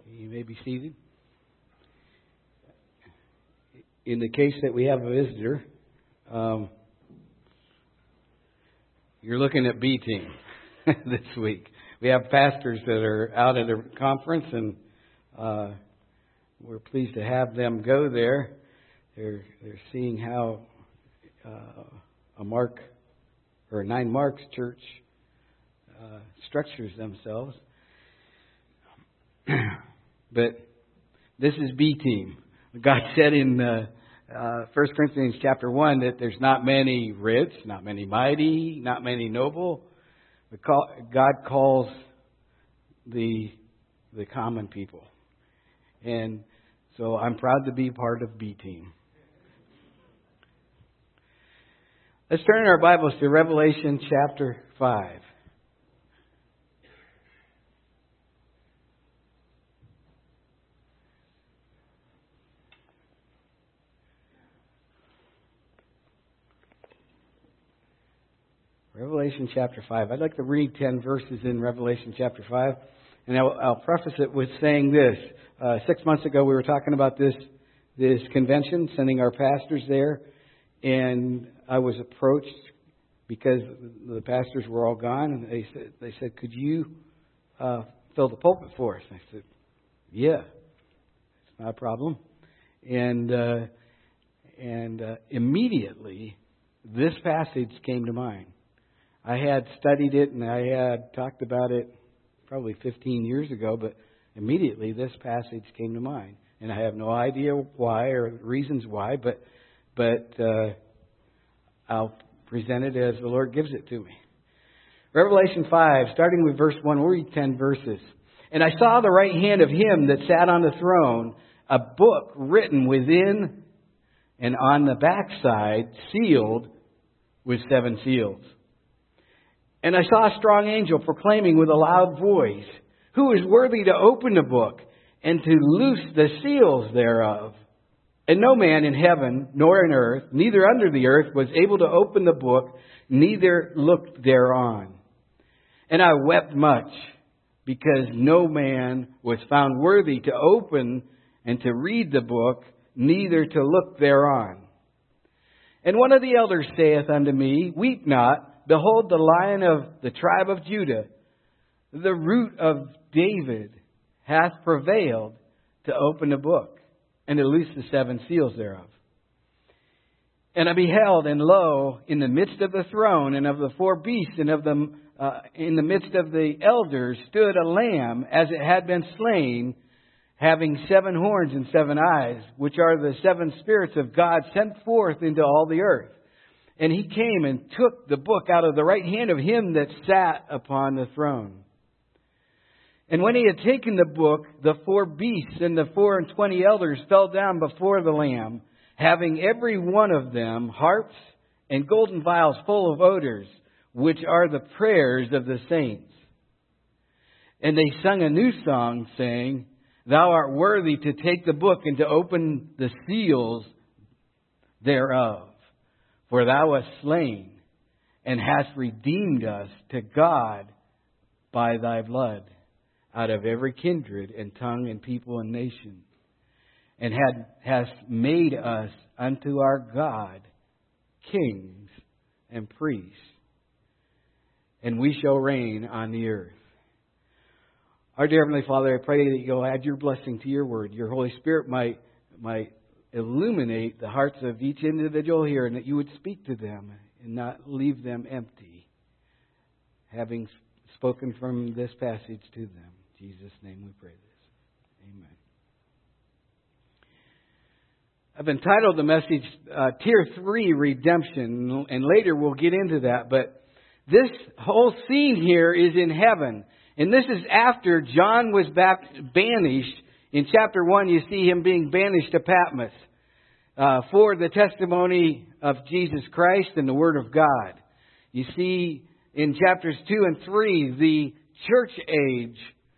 You may be seated. In the case that we have a visitor, you're looking at B team this week. We have pastors that are out at a conference, and we're pleased to have them go there. They're seeing how a Nine Marks church structures themselves. But this is B team. God said in 1 Corinthians chapter 1 that there's not many rich, not many mighty, not many noble. God calls the common people. And so I'm proud to be part of B team. Let's turn our Bibles to Revelation chapter 5. Revelation chapter 5. I'd like to read 10 verses in Revelation chapter 5. And I'll preface it with saying this. 6 months ago we were talking about this convention, sending our pastors there. And I was approached because the pastors were all gone. And they said, could you fill the pulpit for us? And I said, yeah, it's not a problem. And immediately this passage came to mind. I had studied it and I had talked about it probably 15 years ago, but immediately this passage came to mind. And I have no idea why or reasons why, but I'll present it as the Lord gives it to me. Revelation 5, starting with verse 1, we'll read 10 verses. And I saw the right hand of him that sat on the throne, a book written within and on the backside, sealed with 7 seals. And I saw a strong angel proclaiming with a loud voice, who is worthy to open the book and to loose the seals thereof? And no man in heaven, nor in earth, neither under the earth, was able to open the book, neither looked thereon. And I wept much, because no man was found worthy to open and to read the book, neither to look thereon. And one of the elders saith unto me, weep not. Behold, the Lion of the tribe of Judah, the root of David, hath prevailed to open the book and to loose the 7 seals thereof. And I beheld, and lo, in the midst of the throne and of the 4 beasts and of them, in the midst of the elders stood a lamb as it had been slain, having 7 horns and 7 eyes, which are the 7 spirits of God sent forth into all the earth. And he came and took the book out of the right hand of him that sat upon the throne. And when he had taken the book, the 4 beasts and the 24 elders fell down before the Lamb, having every one of them harps and golden vials full of odors, which are the prayers of the saints. And they sung a new song, saying, Thou art worthy to take the book and to open the seals thereof. For thou wast slain, and hast redeemed us to God by thy blood, out of every kindred and tongue and people and nation, and hast made us unto our God kings and priests, and we shall reign on the earth. Our dear Heavenly Father, I pray that you'll add your blessing to your word. Your Holy Spirit might illuminate the hearts of each individual here, and that you would speak to them and not leave them empty, having spoken from this passage to them. In Jesus' name we pray this. Amen. I've entitled the message Tier 3 Redemption, and later we'll get into that, but this whole scene here is in heaven, and this is after John was banished. In chapter 1, you see him being banished to Patmos for the testimony of Jesus Christ and the Word of God. You see in chapters 2 and 3, the church age,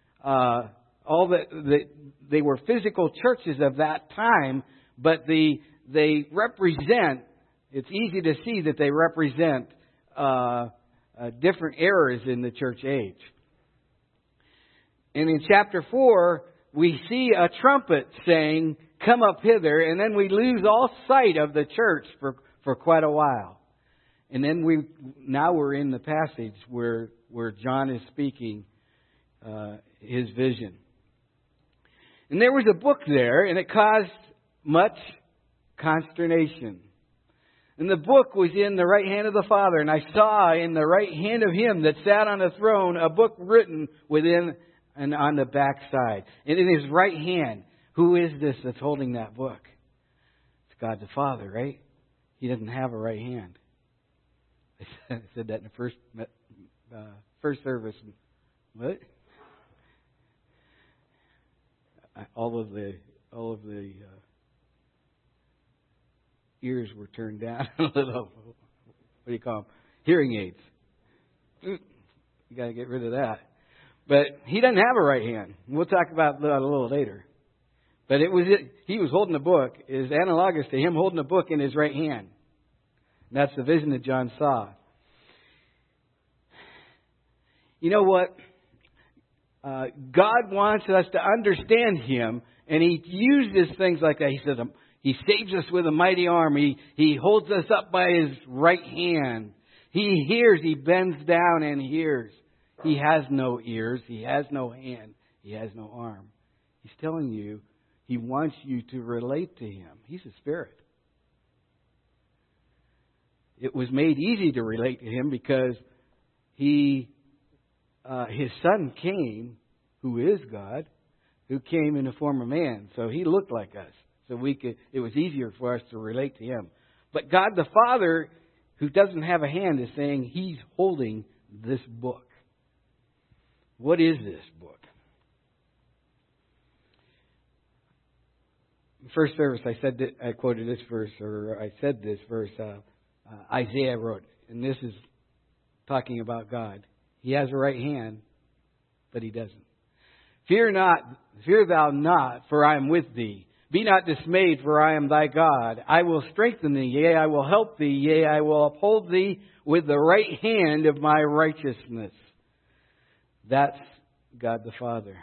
they were physical churches of that time, but they represent, it's easy to see that they represent different eras in the church age. And in chapter 4, we see a trumpet saying, "Come up hither," and then we lose all sight of the church for quite a while. And then now we're in the passage where John is speaking his vision. And there was a book there, and it caused much consternation. And the book was in the right hand of the Father, and I saw in the right hand of Him that sat on the throne a book written within and on the backside. And in His right hand, who is this that's holding that book? It's God the Father, right? He doesn't have a right hand. I said that in the first service. What? All of the ears were turned down a little. What do you call them? Hearing aids. You got to get rid of that. But He doesn't have a right hand. We'll talk about that a little later. But He was holding a book. It is analogous to Him holding a book in His right hand. And that's the vision that John saw. You know what? God wants us to understand Him, and He uses things like that. He says He saves us with a mighty arm. He holds us up by His right hand. He hears. He bends down and hears. He has no ears. He has no hand. He has no arm. He's telling you He wants you to relate to Him. He's a spirit. It was made easy to relate to Him because His Son came, who is God, who came in the form of man. So He looked like us. So it was easier for us to relate to Him. But God the Father, who doesn't have a hand, is saying He's holding this book. What is this book? First service, I quoted this verse, or I said this verse. Isaiah wrote, and this is talking about God. He has a right hand, but He doesn't. Fear thou not, for I am with thee. Be not dismayed, for I am thy God. I will strengthen thee, yea, I will help thee, yea, I will uphold thee with the right hand of my righteousness. That's God the Father.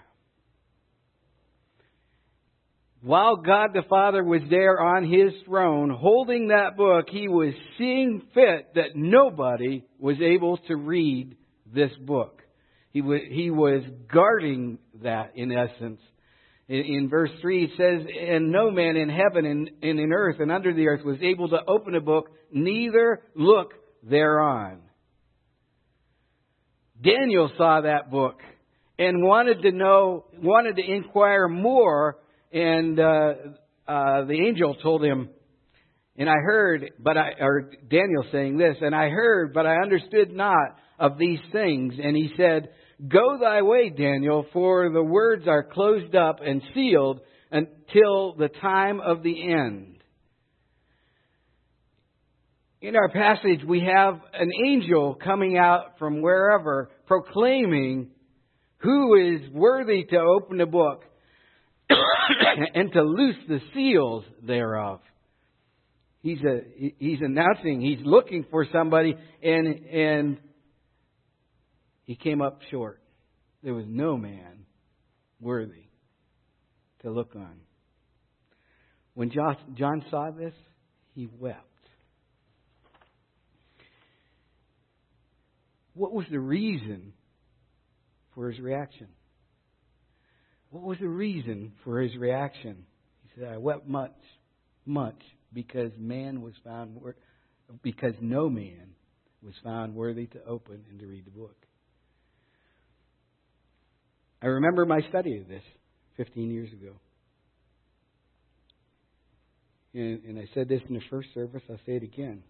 While God the Father was there on His throne, holding that book, He was seeing fit that nobody was able to read this book. He was guarding that, in essence. In verse 3 it says, "And no man in heaven and in earth and under the earth was able to open a book, neither look thereon." Daniel saw that book and wanted to inquire more, and the angel told him, and I heard, Daniel saying this, "And I heard, but I understood not of these things." And he said, "Go thy way, Daniel, for the words are closed up and sealed until the time of the end." In our passage, we have an angel coming out from wherever, proclaiming who is worthy to open the book and to loose the seals thereof. He's announcing, he's looking for somebody, and he came up short. There was no man worthy to look on. When John saw this, he wept. What was the reason for his reaction? What was the reason for his reaction? He said, "I wept much, because because no man was found worthy to open and to read the book." I remember my study of this 15 years ago. And I said this in the first service, I'll say it again.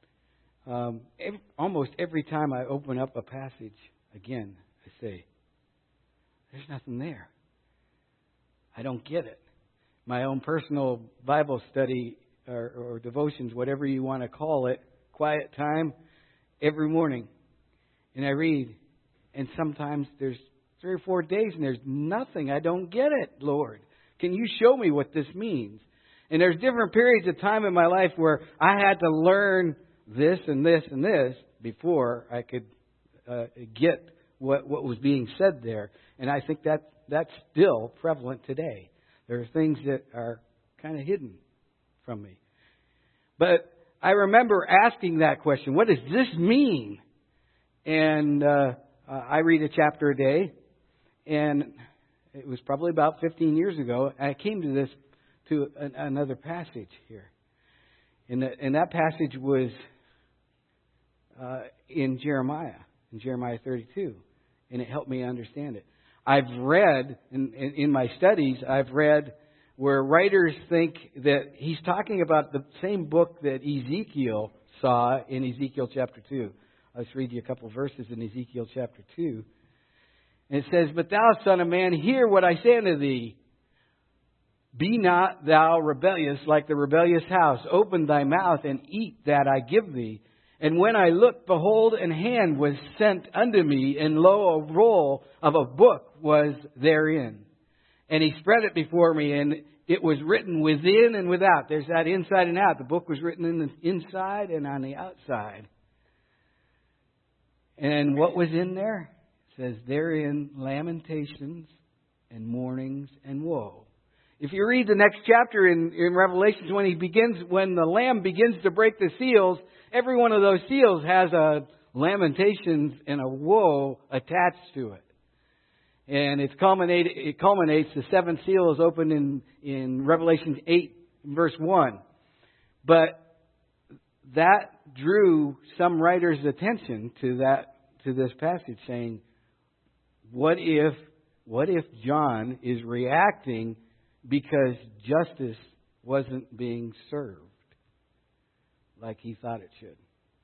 Almost every time I open up a passage again, I say, there's nothing there. I don't get it. My own personal Bible study or devotions, whatever you want to call it, quiet time every morning. And I read, and sometimes there's 3 or 4 days and there's nothing. I don't get it, Lord. Can you show me what this means? And there's different periods of time in my life where I had to learn this and this and this before I could get what was being said there. And I think that's still prevalent today. There are things that are kind of hidden from me. But I remember asking that question, what does this mean? And I read a chapter a day, and it was probably about 15 years ago, I came to another passage here. And that passage was in Jeremiah 32, and it helped me understand it. I've read, in my studies, I've read where writers think that he's talking about the same book that Ezekiel saw in Ezekiel chapter 2. I'll just read you a couple of verses in Ezekiel chapter 2. And it says, "But thou, son of man, hear what I say unto thee. Be not thou rebellious like the rebellious house. Open thy mouth and eat that I give thee. And when I looked, behold, an hand was sent unto me, and lo, a roll of a book was therein. And he spread it before me, and it was written within and without." There's that inside and out. The book was written in the inside and on the outside. And what was in there? It says, "Therein lamentations and mournings and woe." If you read the next chapter in Revelations, when the Lamb begins to break the seals, every one of those seals has a lamentations and a woe attached to it. And it culminates, the seventh seal is opened in Revelation 8, verse 1. But that drew some writers' attention to this passage, saying, what if John is reacting because justice wasn't being served like he thought it should?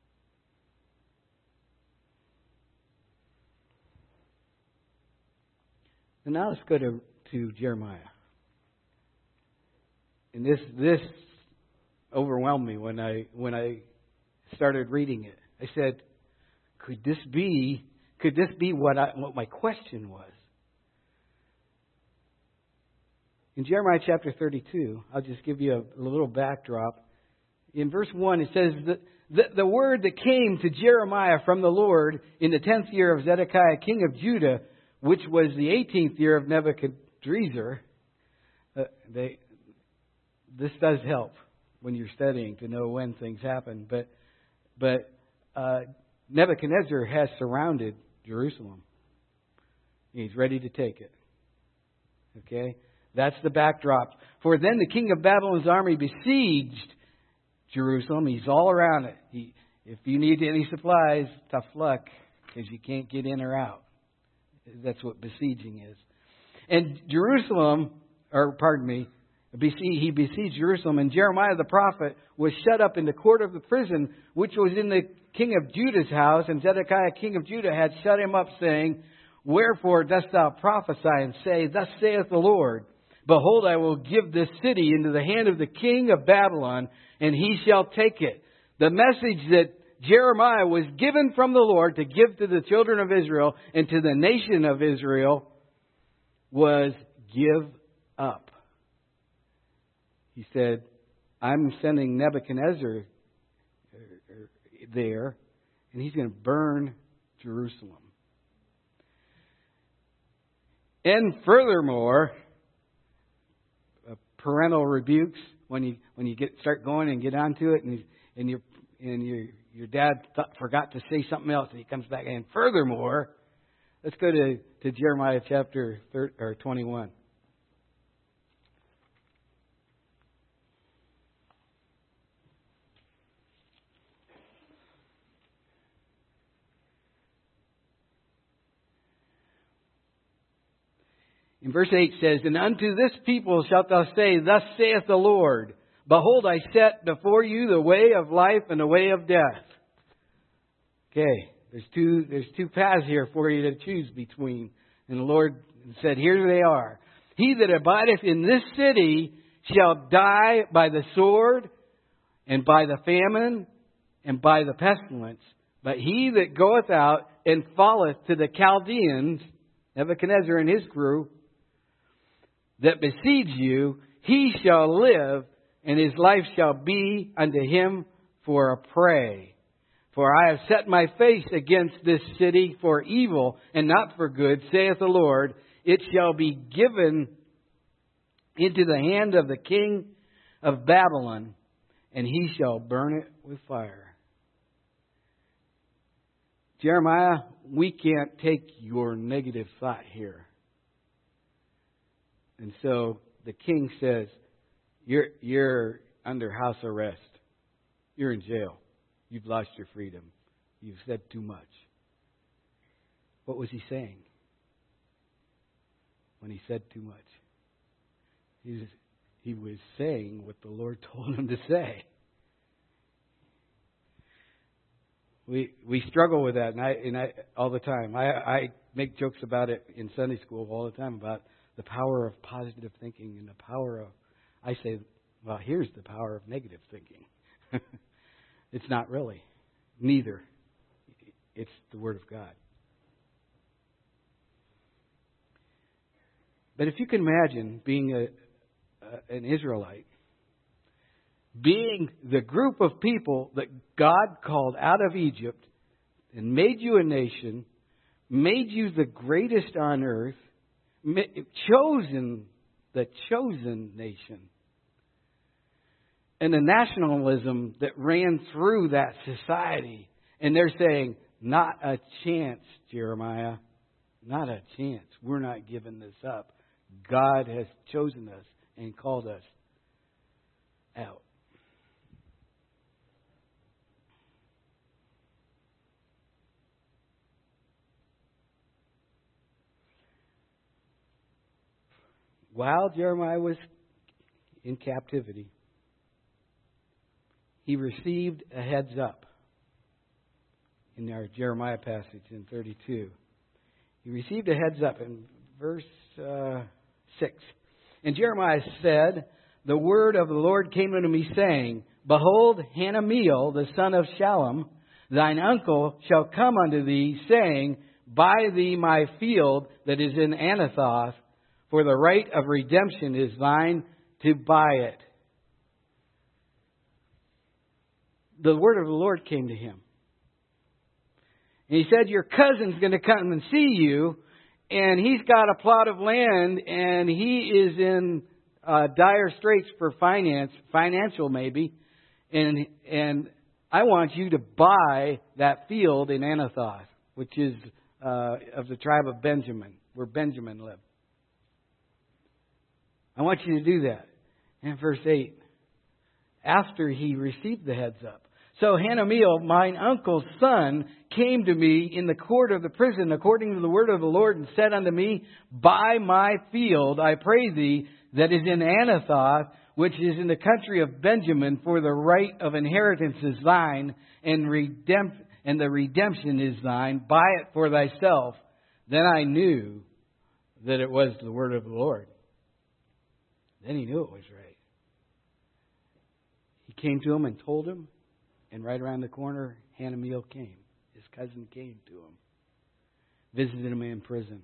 And now let's go to Jeremiah. And this overwhelmed me when I started reading it. I said, could this be what my question was? In Jeremiah chapter 32, I'll just give you a little backdrop. In verse 1, it says that the word that came to Jeremiah from the Lord in the 10th year of Zedekiah, king of Judah, which was the 18th year of Nebuchadrezzar. This does help when you're studying to know when things happen. But Nebuchadnezzar has surrounded Jerusalem. He's ready to take it. Okay? That's the backdrop. "For then the king of Babylon's army besieged Jerusalem." He's all around it. If you need any supplies, tough luck, because you can't get in or out. That's what besieging is. "And he besieged Jerusalem, and Jeremiah the prophet was shut up in the court of the prison, which was in the king of Judah's house. And Zedekiah king of Judah had shut him up, saying, Wherefore dost thou prophesy and say, Thus saith the Lord, Behold, I will give this city into the hand of the king of Babylon, and he shall take it." The message that Jeremiah was given from the Lord to give to the children of Israel and to the nation of Israel was, give up. He said, I'm sending Nebuchadnezzar there, and he's going to burn Jerusalem. And furthermore, parental rebukes when you start going and get onto it, and your dad forgot to say something else, and he comes back. And furthermore, let's go to Jeremiah chapter 21. In verse 8 says, And unto this people shalt thou say, Thus saith the Lord, Behold, I set before you the way of life and the way of death. Okay, there's two paths here for you to choose between. And the Lord said, Here they are. He that abideth in this city shall die by the sword, and by the famine, and by the pestilence. But he that goeth out and falleth to the Chaldeans, Nebuchadnezzar and his crew, that besiege you, he shall live, and his life shall be unto him for a prey. For I have set my face against this city for evil and not for good, saith the Lord. It shall be given into the hand of the king of Babylon, and he shall burn it with fire. Jeremiah, we can't take your negative thought here. And so the king says, you're under house arrest. You're in jail. You've lost your freedom. You've said too much. What was he saying when he said too much? He was saying what the Lord told him to say. We struggle with that, and I all the time. I make jokes about it in Sunday school all the time about the power of positive thinking and the power of. I say, well, here's the power of negative thinking. It's not really. Neither. It's the Word of God. But if you can imagine being an Israelite, being the group of people that God called out of Egypt and made you a nation, made you the greatest on earth, the chosen nation. And the nationalism that ran through that society. And they're saying, not a chance, Jeremiah. Not a chance. We're not giving this up. God has chosen us and called us out. While Jeremiah was in captivity, he received a heads up in our Jeremiah passage in 32. He received a heads up in verse 6. And Jeremiah said, the word of the Lord came unto me, saying, Behold, Hanameel, the son of Shallum, thine uncle, shall come unto thee, saying, Buy thee my field that is in Anathoth, for the right of redemption is thine to buy it. The word of the Lord came to him. And he said, your cousin's going to come and see you, and he's got a plot of land, and he is in dire straits for financial maybe, and I want you to buy that field in Anathoth, which is of the tribe of Benjamin, where Benjamin lived. I want you to do that. And verse 8, after he received the heads up. So Hanameel, mine uncle's son, came to me in the court of the prison according to the word of the Lord, and said unto me, Buy my field, I pray thee, that is in Anathoth, which is in the country of Benjamin, for the right of inheritance is thine, and the redemption is thine. Buy it for thyself. Then I knew that it was the word of the Lord. Then he knew it was right. He came to him and told him, and right around the corner, Hanameel came. His cousin came to him, visited him in prison.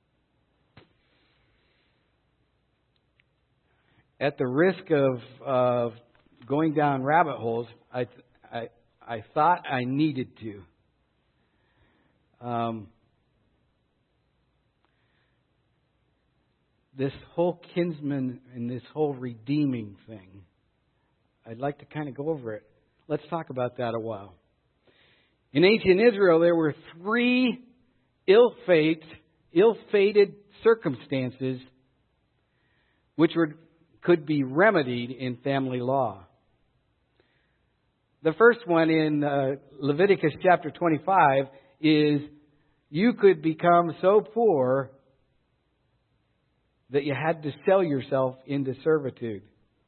At the risk of going down rabbit holes, I thought I needed to. This whole kinsman and this whole redeeming thing, I'd like to kind of go over it. Let's talk about that a while. In ancient Israel, there were 3 ill-fated circumstances which could be remedied in family law. The first one in Leviticus chapter 25 is you could become so poor that you had to sell yourself into servitude.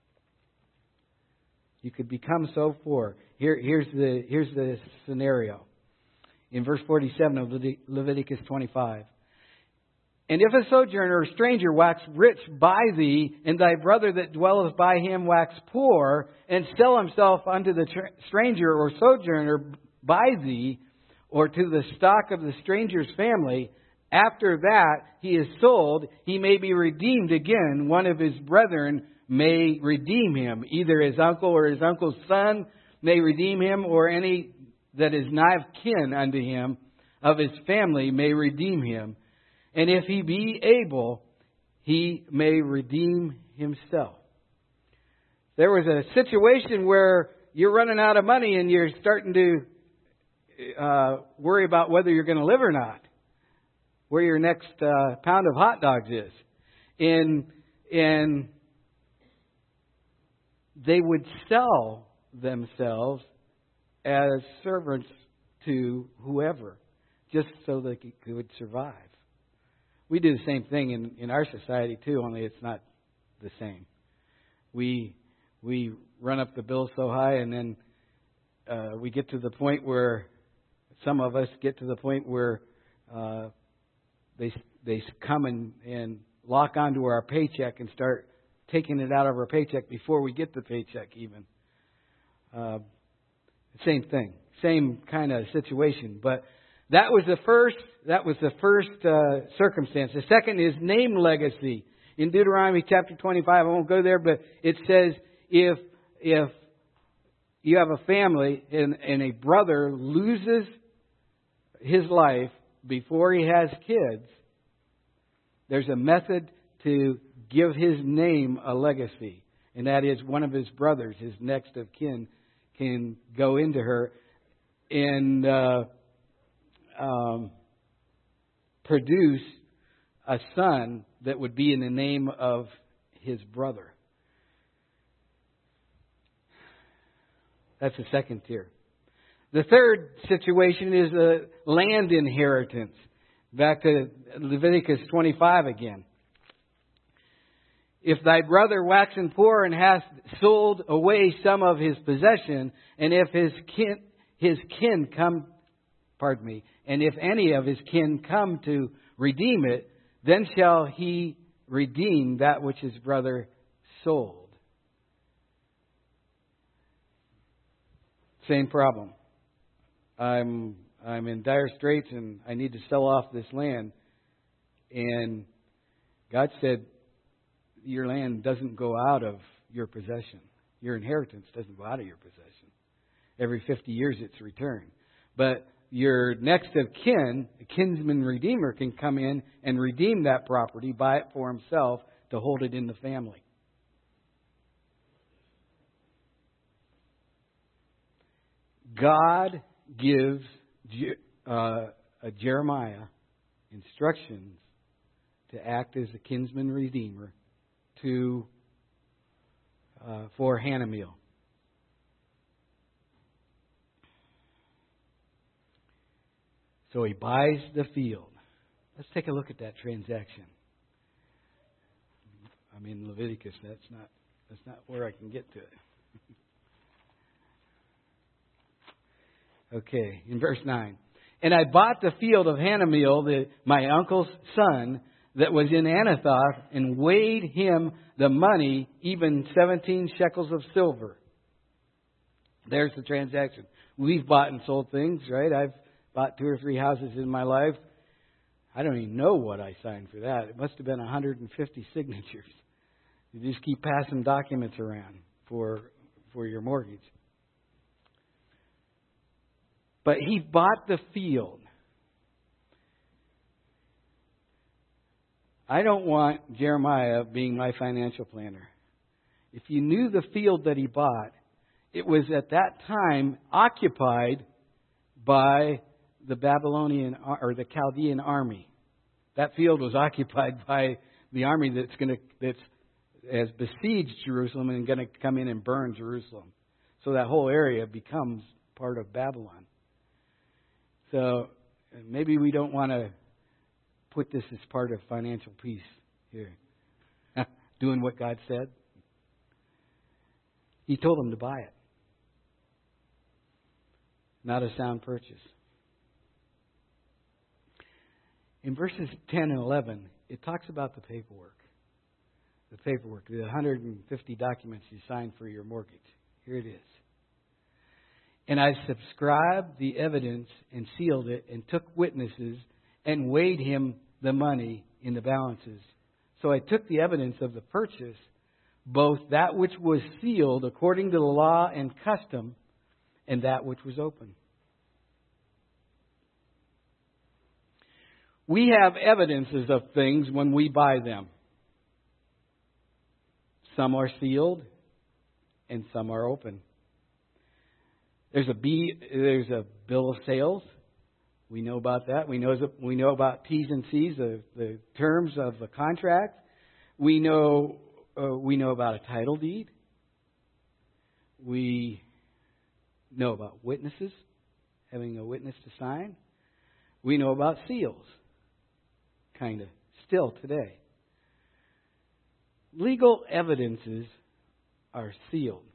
You could become so poor. Here's the scenario. In verse 47 of Leviticus 25. And if a sojourner or stranger wax rich by thee, and thy brother that dwelleth by him wax poor, and sell himself unto the stranger or sojourner by thee, or to the stock of the stranger's family, after that he is sold, he may be redeemed again. One of his brethren may redeem him. Either his uncle or his uncle's son may redeem him, or any that is nigh of kin unto him of his family may redeem him. And if he be able, he may redeem himself. There was a situation where you're running out of money and you're starting to worry about whether you're going to live or not, where your next pound of hot dogs is. And they would sell themselves as servants to whoever, just so they could survive. We do the same thing in our society too, only it's not the same. We run up the bill so high, and then we get to the point where some of us get to the point where they come and lock onto our paycheck and start taking it out of our paycheck before we get the paycheck even. Same thing, same kind of situation. But that was the first circumstance. The second is name legacy. In Deuteronomy chapter 25, I won't go there, but it says if you have a family and a brother loses his life before he has kids, there's a method to give his name a legacy. And that is one of his brothers, his next of kin, can go into her and produce a son that would be in the name of his brother. That's the second tier. The third situation is a land inheritance. Back to Leviticus 25 again. If thy brother waxen poor and hath sold away some of his possession, and if his kin come, and if any of his kin come to redeem it, then shall he redeem that which his brother sold. Same problem. I'm in dire straits and I need to sell off this land. And God said, your land doesn't go out of your possession. Your inheritance doesn't go out of your possession. Every 50 years it's returned. But your next of kin, a kinsman redeemer, can come in and redeem that property, buy it for himself to hold it in the family. God gives Jeremiah instructions to act as a kinsman redeemer for Hanamiel. So he buys the field. Let's take a look at that transaction. I'm in Leviticus. That's not where I can get to it. Okay, in verse 9. And I bought the field of Hanamiel, my uncle's son, that was in Anathoth, and weighed him the money, even 17 shekels of silver. There's the transaction. We've bought and sold things, right? I've bought 2 or 3 houses in my life. I don't even know what I signed for that. It must have been 150 signatures. You just keep passing documents around for your mortgage. But he bought the field. I don't want Jeremiah being my financial planner. If you knew the field that he bought, it was at that time occupied by the Babylonian or the Chaldean army. That field was occupied by the army that has besieged Jerusalem and going to come in and burn Jerusalem. So that whole area becomes part of Babylon. So maybe we don't want to put this as part of financial peace here. Doing what God said. He told him to buy it. Not a sound purchase. In verses 10 and 11, it talks about the paperwork. The paperwork, the 150 documents you signed for your mortgage. Here it is. And I subscribed the evidence and sealed it and took witnesses and weighed him the money in the balances. So I took the evidence of the purchase, both that which was sealed according to the law and custom, and that which was open. We have evidences of things when we buy them. Some are sealed and some are open. There's a bill of sales. We know about that. We know about T's and C's, the terms of the contract. We know about a title deed. We know about witnesses, having a witness to sign. We know about seals, kind of, still today. Legal evidences are sealed.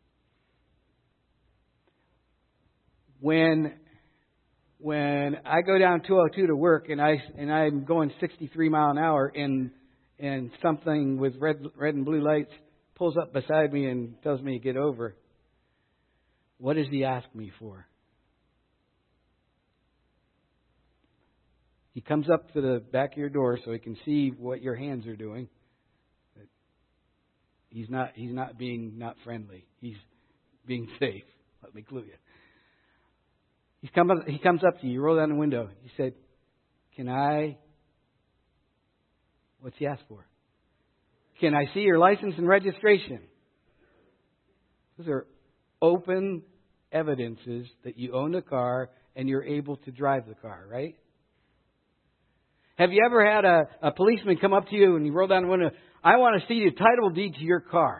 When I go down 202 to work and I'm going 63 mile an hour and something with red and blue lights pulls up beside me and tells me to get over, what does he ask me for? He comes up to the back of your door so he can see what your hands are doing. He's not being not friendly. He's being safe. Let me clue you. He comes up to you. You roll down the window. He said, what's he asked for? Can I see your license and registration? Those are open evidences that you own the car and you're able to drive the car, right? Have you ever had a policeman come up to you and you roll down the window, I want to see the title deed to your car.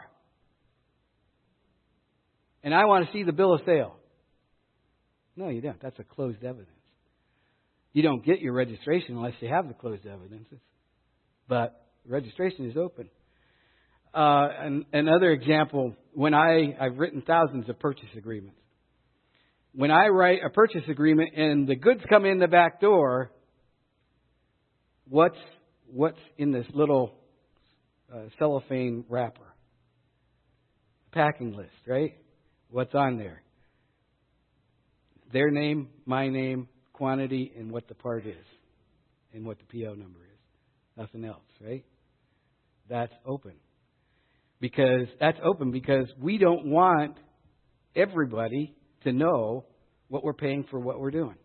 And I want to see the bill of sale. No, you don't. That's a closed evidence. You don't get your registration unless you have the closed evidences. But registration is open. Another example, when I've written thousands of purchase agreements. When I write a purchase agreement and the goods come in the back door, what's in this little cellophane wrapper? Packing list, right? What's on there? Their name, my name, quantity, and what the part is. And what the PO number is. Nothing else, right? That's open. Because we don't want everybody to know what we're paying for what we're doing.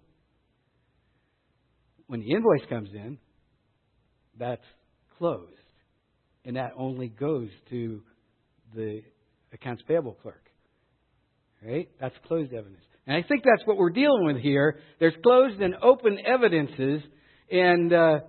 When the invoice comes in, that's closed. And that only goes to the accounts payable clerk. Right? That's closed evidence. And I think that's what we're dealing with here. There's closed and open evidences. And the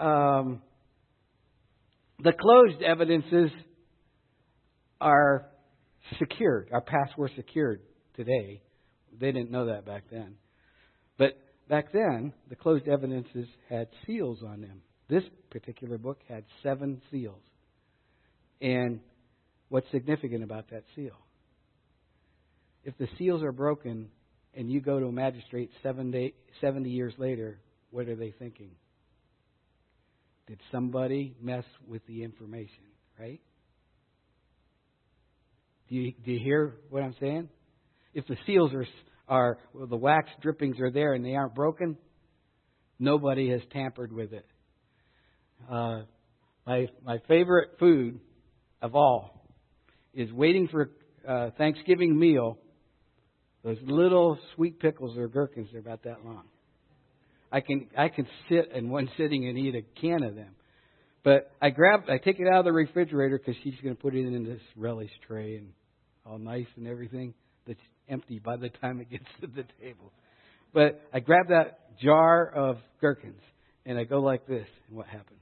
closed evidences are secured. Our past were secured today. They didn't know that back then. But back then, the closed evidences had seals on them. This particular book had 7 seals. And what's significant about that seal? If the seals are broken and you go to a magistrate 70 years later, what are they thinking? Did somebody mess with the information, right? Do you hear what I'm saying? If the seals are the wax drippings are there and they aren't broken, nobody has tampered with it. My favorite food of all is waiting for a Thanksgiving meal. Those little sweet pickles or gherkins, they're about that long. I can sit in one sitting and eat a can of them. But I take it out of the refrigerator because she's going to put it in this relish tray and all nice and everything that's empty by the time it gets to the table. But I grab that jar of gherkins and I go like this, and what happens?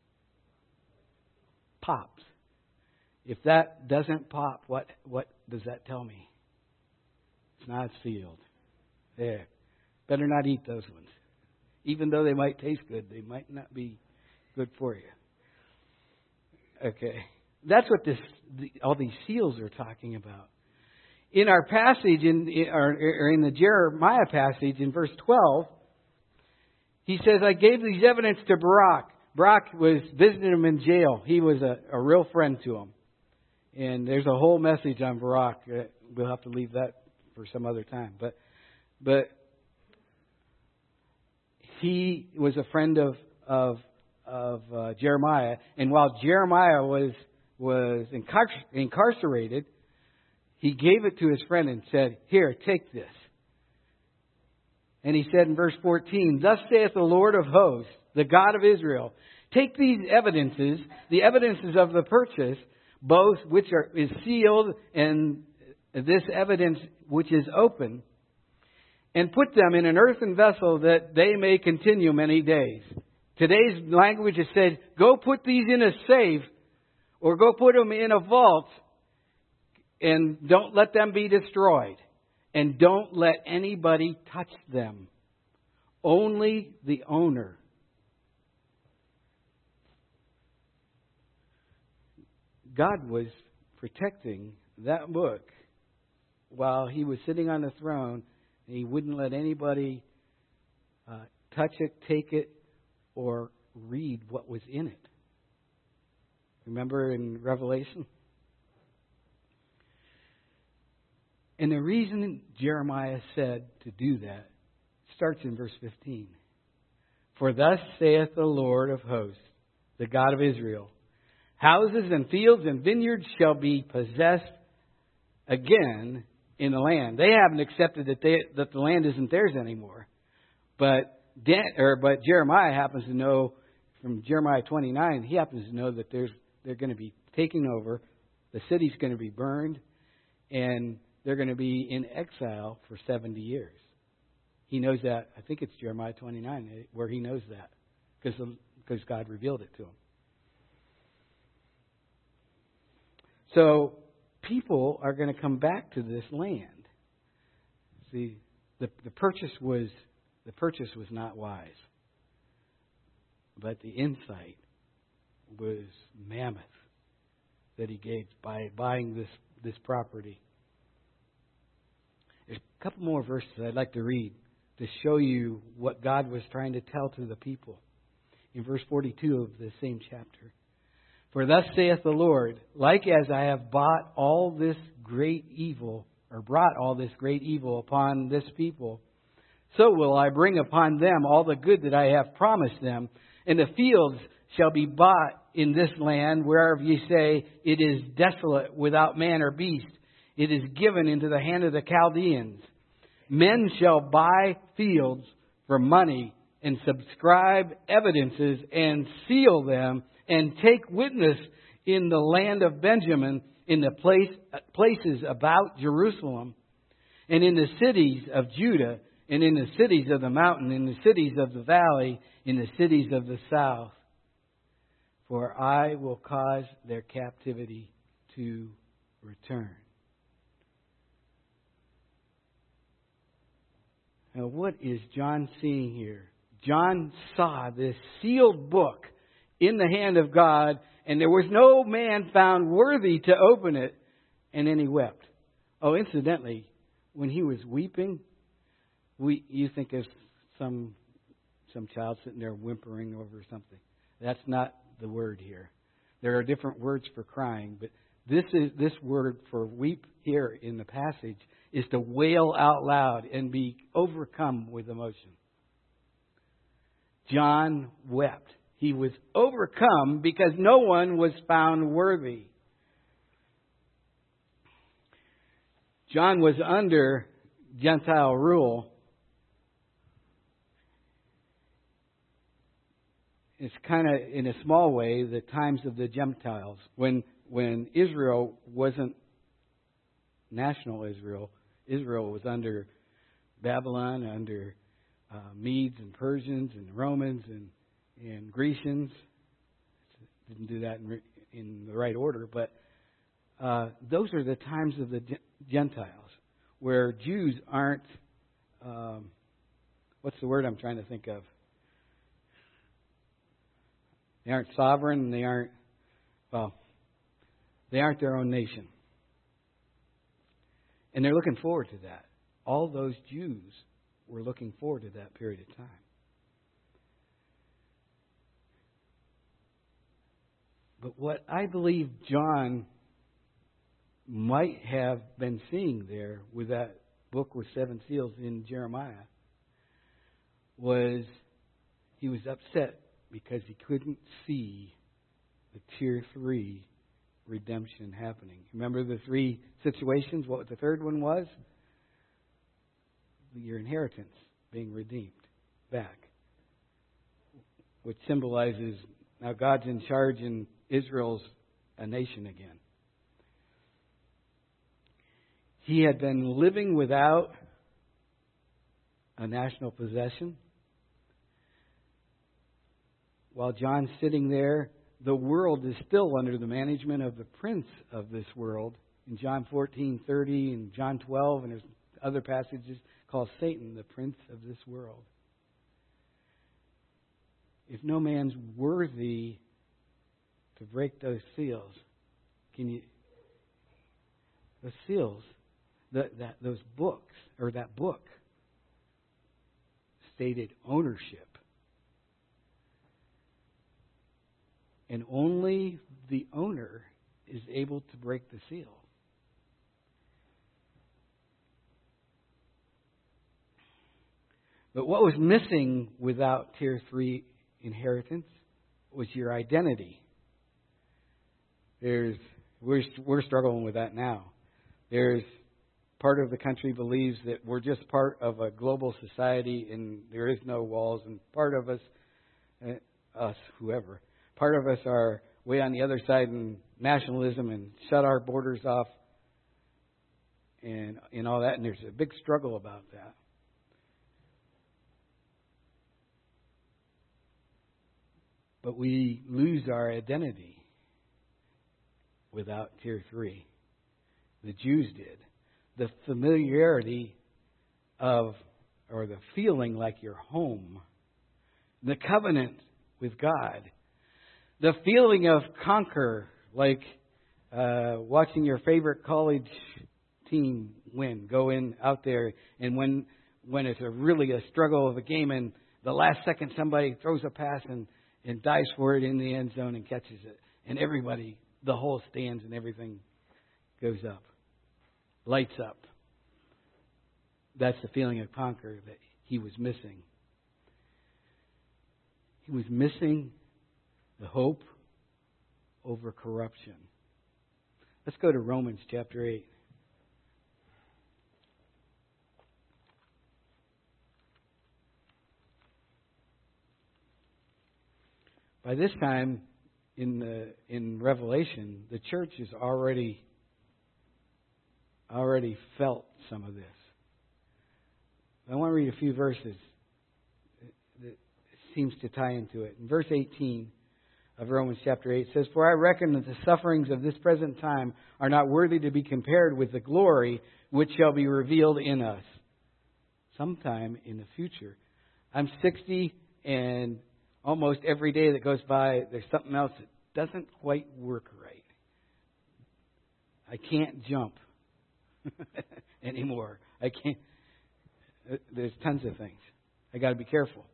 Pops. If that doesn't pop, what does that tell me? It's not sealed. There. Better not eat those ones. Even though they might taste good, they might not be good for you. Okay. That's what all these seals are talking about. In our passage, in the Jeremiah passage in verse 12, he says, I gave these evidence to Barak. Barak was visiting him in jail. He was a real friend to him. And there's a whole message on Barak. We'll have to leave that for some other time. But he was a friend of Jeremiah. And while Jeremiah was incarcerated, he gave it to his friend and said, here, take this. And he said in verse 14, thus saith the Lord of hosts, the God of Israel. Take these evidences, the evidences of the purchase, both which is sealed and this evidence which is open, and put them in an earthen vessel that they may continue many days. Today's language has said, go put these in a safe or go put them in a vault and don't let them be destroyed. And don't let anybody touch them. Only the owner. God was protecting that book while He was sitting on the throne. And He wouldn't let anybody touch it, take it, or read what was in it. Remember in Revelation? And the reason Jeremiah said to do that starts in verse 15. For thus saith the Lord of hosts, the God of Israel, houses and fields and vineyards shall be possessed again in the land. They haven't accepted that the land isn't theirs anymore. But Jeremiah happens to know from Jeremiah 29, he happens to know that they're going to be taking over. The city's going to be burned. And they're going to be in exile for 70 years. He knows that. I think it's Jeremiah 29 where he knows that because God revealed it to him. So people are going to come back to this land. See, the purchase was not wise, but the insight was mammoth that He gave by buying this property. There's a couple more verses I'd like to read to show you what God was trying to tell to the people. In verse 42 of the same chapter. For thus saith the Lord, like as I have brought all this great evil upon this people, so will I bring upon them all the good that I have promised them. And the fields shall be bought in this land, whereof ye say, it is desolate without man or beast. It is given into the hand of the Chaldeans. Men shall buy fields for money and subscribe evidences and seal them and take witness in the land of Benjamin, in the places about Jerusalem, and in the cities of Judah, and in the cities of the mountain, in the cities of the valley, in the cities of the south. For I will cause their captivity to return. Now, what is John seeing here? John saw this sealed book in the hand of God, and there was no man found worthy to open it, and then he wept. Oh, incidentally, when he was weeping, you think of some child sitting there whimpering over something. That's not the word here. There are different words for crying, but this word for weep here in the passage is to wail out loud and be overcome with emotion. John wept. He was overcome because no one was found worthy. John was under Gentile rule. It's kind of, in a small way, the times of the Gentiles. When Israel wasn't national Israel, Israel was under Babylon, under Medes and Persians and Romans and Grecians. Didn't do that in the right order, but those are the times of the Gentiles, where Jews aren't, what's the word I'm trying to think of? They aren't sovereign, and they aren't their own nation. And they're looking forward to that. All those Jews were looking forward to that period of time. But what I believe John might have been seeing there with that book with 7 seals in Jeremiah was he was upset because he couldn't see the tier 3 redemption happening. Remember the 3 situations? What the third one was? Your inheritance being redeemed back. which symbolizes now God's in charge and Israel's a nation again. He had been living without a national possession. While John's sitting there, the world is still under the management of the prince of this world. In John 14:30 and John 12, and there's other passages called Satan, the prince of this world. If no man's worthy to break those seals, those seals, those books, or that book, stated ownership. And only the owner is able to break the seal. But what was missing without Tier 3 inheritance was your identity. We're struggling with that now. There's part of the country believes that we're just part of a global society and there is no walls, and part of us, part of us are way on the other side in nationalism and shut our borders off and all that, and there's a big struggle about that. But we lose our identity without Tier 3. The Jews did. The familiarity of, or the feeling like you're home. The covenant with God. The feeling of conquer, like watching your favorite college team win. Go in out there, and when it's really a struggle of a game, and the last second somebody throws a pass and dives for it in the end zone and catches it. And everybody, the whole stands and everything goes up. Lights up. That's the feeling of conquer that he was missing. He was missing the hope over corruption. Let's go to Romans chapter 8. By this time in Revelation, the church has already felt some of this. I want to read a few verses that seems to tie into it. In verse 18 of Romans chapter 8 says, "For I reckon that the sufferings of this present time are not worthy to be compared with the glory which shall be revealed in us sometime in the future." I'm 60, and almost every day that goes by, there's something else that doesn't quite work right. I can't jump anymore. I can't. There's tons of things. I got to be careful.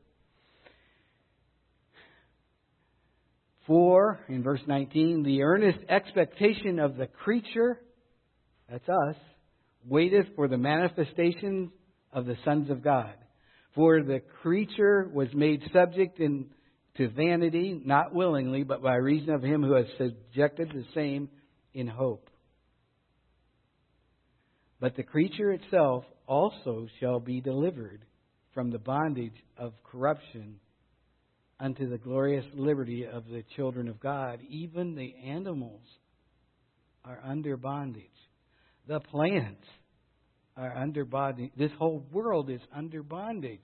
For, in verse 19, the earnest expectation of the creature, that's us, waiteth for the manifestation of the sons of God. For the creature was made subject to vanity, not willingly, but by reason of him who has subjected the same in hope. But the creature itself also shall be delivered from the bondage of corruption unto the glorious liberty of the children of God. Even the animals are under bondage. The plants are under bondage. This whole world is under bondage.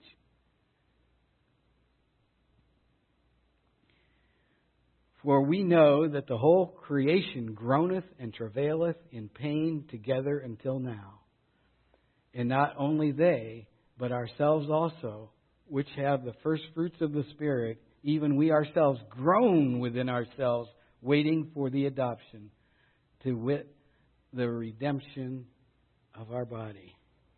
For we know that the whole creation groaneth and travaileth in pain together until now. And not only they, but ourselves also, which have the first fruits of the Spirit, even we ourselves groan within ourselves, waiting for the adoption, to wit, the redemption of our body.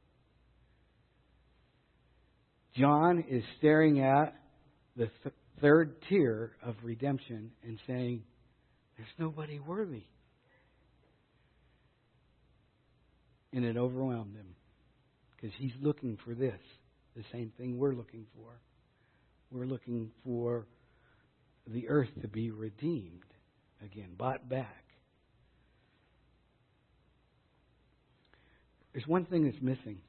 John is staring at the third tier of redemption and saying, there's nobody worthy. And it overwhelmed him because he's looking for this, the same thing we're looking for. We're looking for the earth to be redeemed again, bought back. There's one thing that's missing.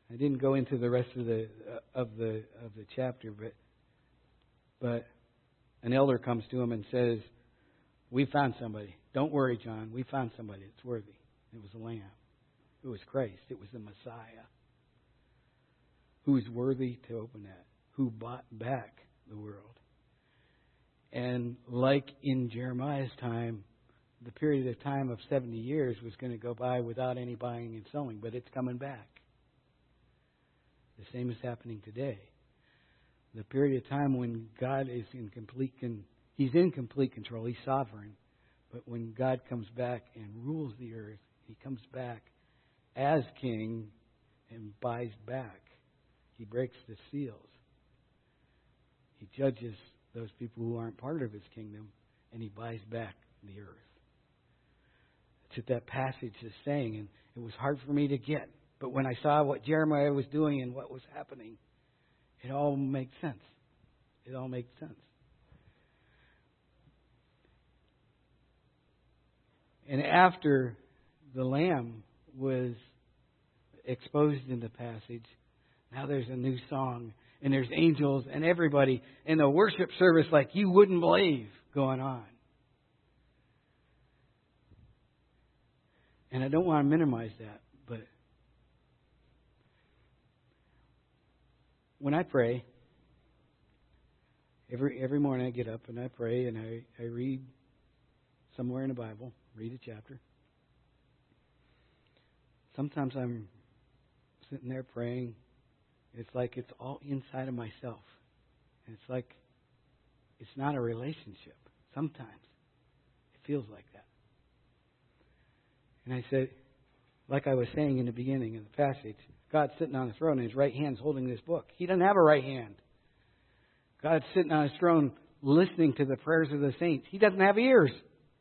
I didn't go into the rest of the chapter, but an elder comes to him and says, "We found somebody. Don't worry, John. We found somebody that's worthy." It was a lamb. It was Christ. It was the Messiah. Who is worthy to open that? Who bought back the world? And like in Jeremiah's time, the period of time of 70 years was going to go by without any buying and selling, but it's coming back. The same is happening today. The period of time when God is He's in complete control. He's sovereign. But when God comes back and rules the earth, He comes back as king and buys back. He breaks the seals. He judges those people who aren't part of His kingdom, and He buys back the earth. That's what that passage is saying, and it was hard for me to get. But when I saw what Jeremiah was doing and what was happening, it all makes sense. It all makes sense. And after the Lamb was exposed in the passage, now there's a new song, and there's angels and everybody in a worship service like you wouldn't believe going on. And I don't want to minimize that, but when I pray, every morning I get up and I pray and I read somewhere in the Bible, read a chapter. Sometimes I'm sitting there praying. It's like it's all inside of myself. And it's like it's not a relationship. Sometimes it feels like that. And I said, like I was saying in the beginning of the passage, God's sitting on the throne and His right hand's holding this book. He doesn't have a right hand. God's sitting on His throne listening to the prayers of the saints. He doesn't have ears.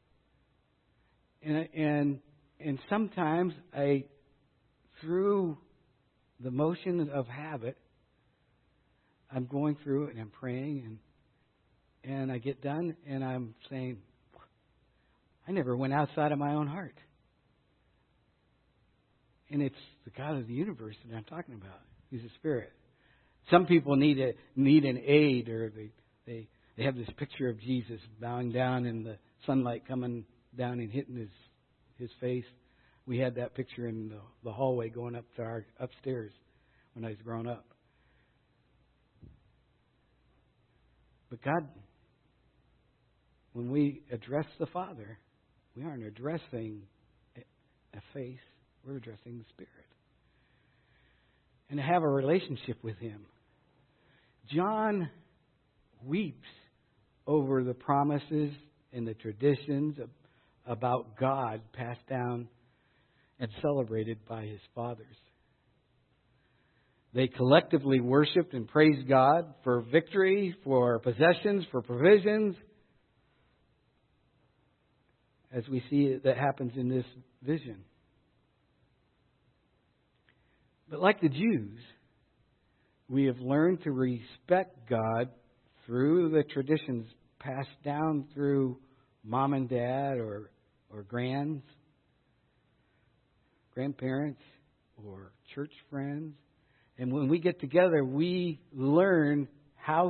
And sometimes through the motion of habit, I'm going through it and I'm praying and I get done and I'm saying, I never went outside of my own heart. And it's the God of the universe that I'm talking about. He's a spirit. Some people need an aid, or they have this picture of Jesus bowing down and the sunlight coming down and hitting his face. We had that picture in the hallway going up to our upstairs when I was growing up. But God, when we address the Father, we aren't addressing a face. We're addressing the Spirit. And to have a relationship with Him. John weeps over the promises and the traditions about God passed down and celebrated by his fathers. They collectively worshiped and praised God for victory, for possessions, for provisions. As we see that happens in this vision. But like the Jews, we have learned to respect God through the traditions passed down through mom and dad or grandparents or church friends. And when we get together, we learn how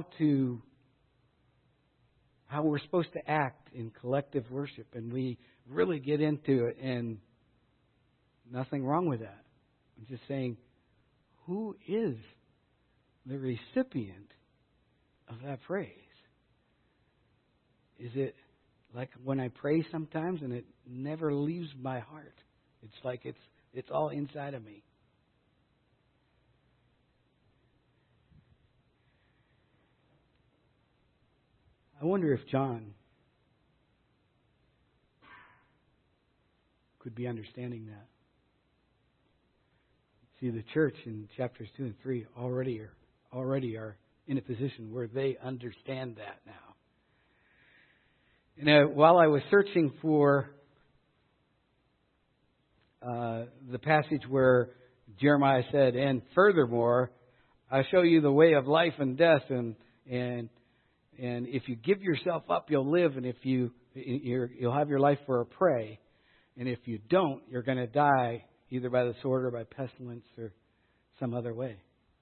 we're supposed to act in collective worship. And we really get into it, and nothing wrong with that. I'm just saying, who is the recipient of that praise? Is it like when I pray sometimes and it never leaves my heart? It's like it's all inside of me. I wonder if John could be understanding that. See, the church in chapters 2 and 3 already are in a position where they understand that now. And while I was searching for the passage where Jeremiah said, "And furthermore, I show you the way of life and death, and if you give yourself up, you'll live, and if you'll have your life for a prey, and if you don't, you're going to die either by the sword or by pestilence or some other way.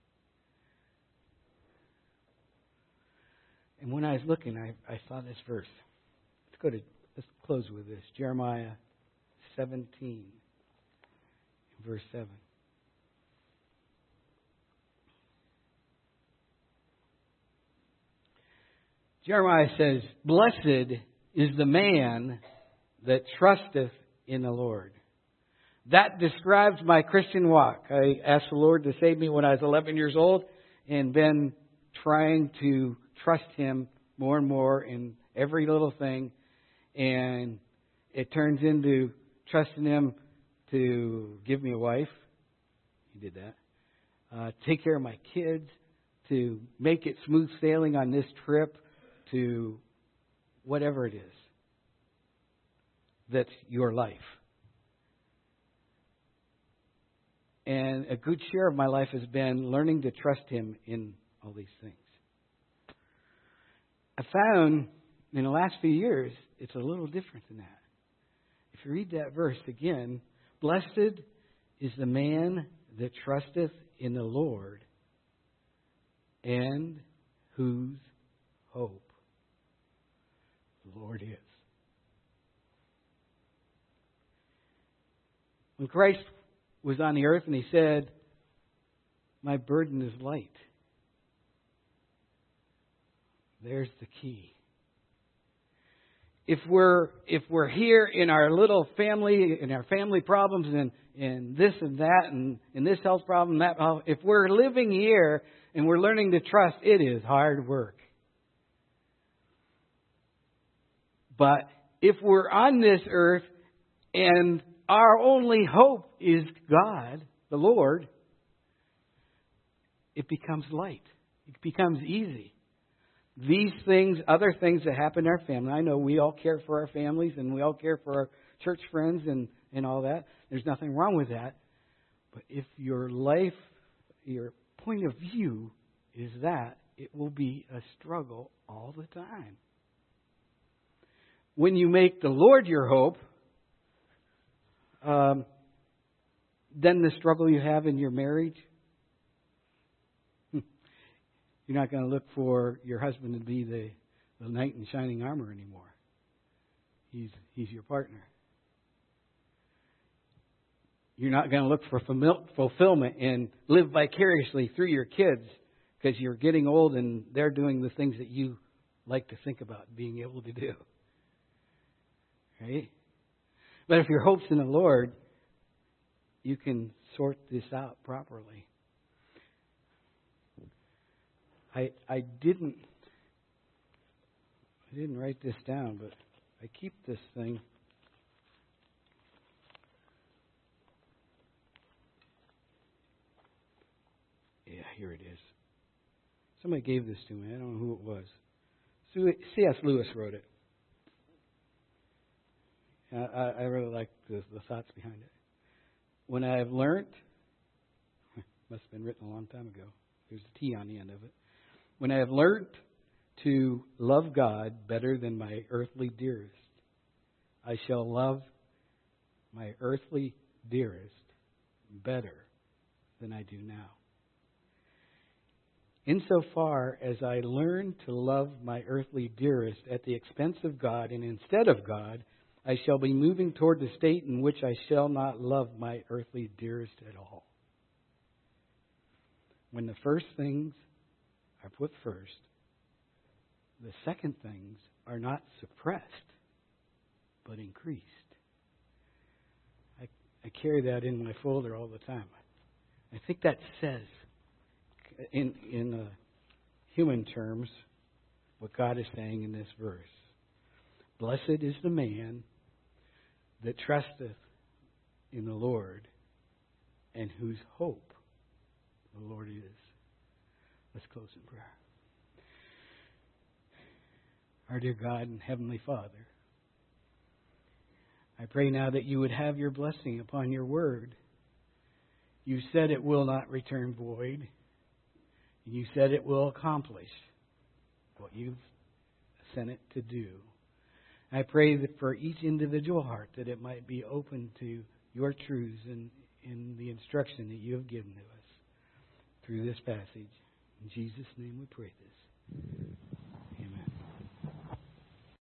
And when I was looking, I saw this verse. Let's close with this. Jeremiah 17, verse 7. Jeremiah says, "Blessed is the man that trusteth in the Lord." That describes my Christian walk. I asked the Lord to save me when I was 11 years old and been trying to trust Him more and more in every little thing. And it turns into trusting Him to give me a wife. He did that. Take care of my kids. To make it smooth sailing on this trip. To whatever it is that's your life. And a good share of my life has been learning to trust Him in all these things. I found in the last few years, it's a little different than that. If you read that verse again, blessed is the man that trusteth in the Lord, and whose hope the Lord is. When Christ was on the earth and He said, "My burden is light," there's the key. If we're here in our little family, in our family problems, and this and that, and this health problem, that, if we're living here and we're learning to trust, it is hard work. But if we're on this earth and our only hope is God, the Lord, it becomes light. It becomes easy. These things, other things that happen in our family, I know we all care for our families and we all care for our church friends and all that. There's nothing wrong with that. But if your life, your point of view is that, it will be a struggle all the time. When you make the Lord your hope, then the struggle you have in your marriage, you're not going to look for your husband to be the knight in shining armor anymore. He's your partner. You're not going to look for fulfillment and live vicariously through your kids because you're getting old and they're doing the things that you like to think about being able to do. Right? But if your hope's in the Lord, you can sort this out properly. I didn't write this down, but I keep this thing. Yeah, here it is. Somebody gave this to me. I don't know who it was. C.S. Lewis wrote it. I really like the thoughts behind it. When I have learned, must have been written a long time ago. There's a T on the end of it. When I have learned to love God better than my earthly dearest, I shall love my earthly dearest better than I do now. Insofar as I learn to love my earthly dearest at the expense of God and instead of God, I shall be moving toward the state in which I shall not love my earthly dearest at all. When the first things are put first, the second things are not suppressed, but increased. I carry that in my folder all the time. I think that says, in human terms, what God is saying in this verse. Blessed is the man that trusteth in the Lord, and whose hope the Lord is. Let's close in prayer. Our dear God and Heavenly Father, I pray now that you would have your blessing upon your word. You said it will not return void. You said it will accomplish what you've sent it to do. I pray that for each individual heart that it might be open to your truths and in the instruction that you have given to us. through this passage. In Jesus' name we pray this.